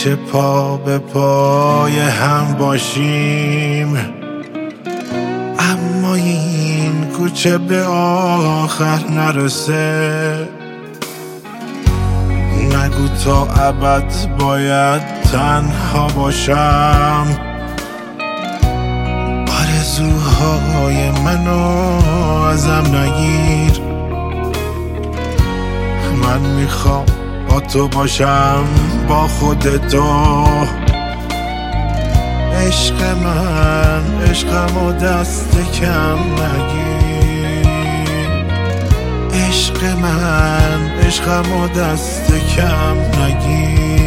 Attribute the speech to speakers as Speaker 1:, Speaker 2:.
Speaker 1: همیشه پا به پای هم باشیم، اما این کوچه به آخر نرسه. نگو تا ابد باید تنها باشم، آرزوهای منو ازم نگیر. من میخوام با تو باشم، با خودتو. عشق من عشقمو دست کم نگیر. عشق من عشقمو دست کم نگیر.